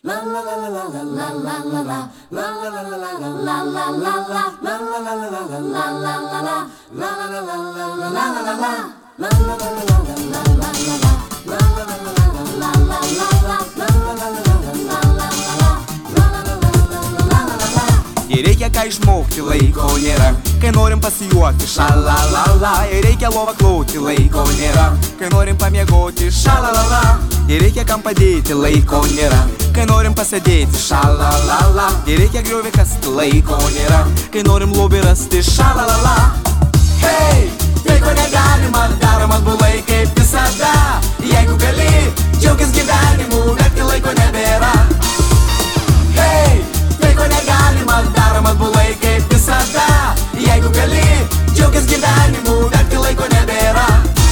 Jei reikia ką išmokti, laiko nėra, kai norim pasijuokti, šalalala. Jei reikia lovą klauti, laiko nėra, kai norim pamiegoti, šalalala. Jei reikia kam padėti, laiko nėra, kai norim pasėdėti, šalalala. Jei reikia griovį kasti, laiko nėra, kai norim lobį rasti, šalalala. Hei, tai ko negalima, darom atbulai kaip visada. Jeigu gali, džiaugis gyvenimu, bet kai laiko nebėra. Hei, tai ko negalima, darom atbulai kaip visada. Jeigu gali, džiaugis gyvenimu, bet kai laiko nebėra.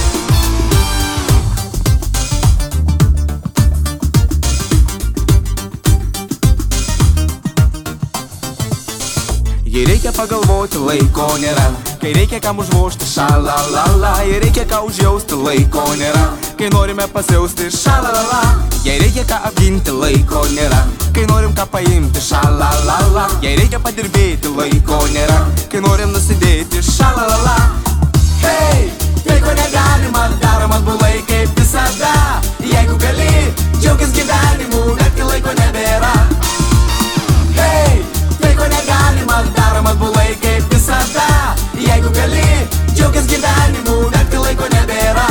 Jei reikia pagalvoti, laiko nėra, kai reikia kam užvožti, šalalala. Jei reikia ką užjausti, laiko nėra, kai norime pasijausti, šalalala. Jei reikia ką apginti, laiko nėra, kai norim ką paimti, šalalala. Jei reikia padirbėti, laiko nėra, kai norim nusidėti, šalalala. Hei, tai ko negalima, darom atbulai kaip visada. Jeigu gali, džiaugis gyvenimu, bet kai laiko nebėra. Hei, tai ko negalima, darom atbulai kaip visada. Jeigu gali, džiaugis gyvenimu, bet kai laiko nebėra.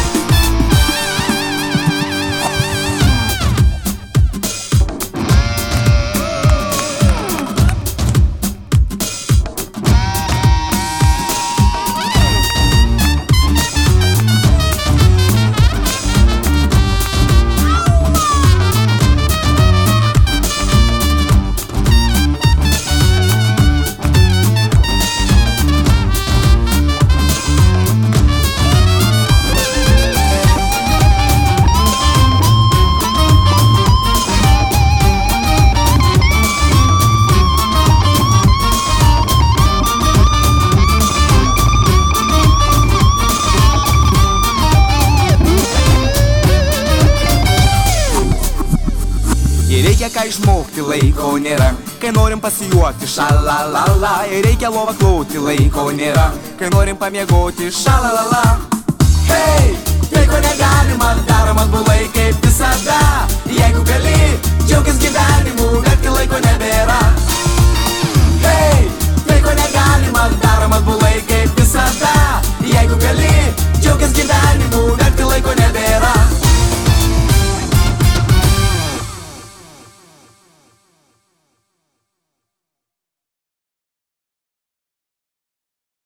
Jei reikia ką išmokti, laiko nėra, kai norim pasijuokti, šalalala. Jei reikia lovą klauti, laiko nėra, kai norim pamiegoti, šalalala. Hei, tai ko negalima, darom atbulai kaip visada.